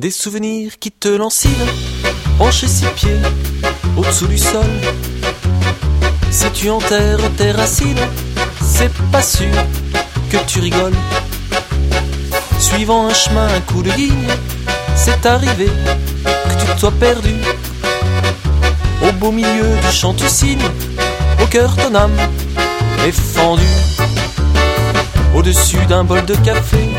Des souvenirs qui te lancinent, penchés 6 pieds au-dessous du sol. Si tu enterres tes racines, c'est pas sûr que tu rigoles. Suivant un chemin, un coup de ligne, c'est arrivé que tu te sois perdu. Au beau milieu du champ tu signes, au cœur ton âme est fendue. Au-dessus d'un bol de café,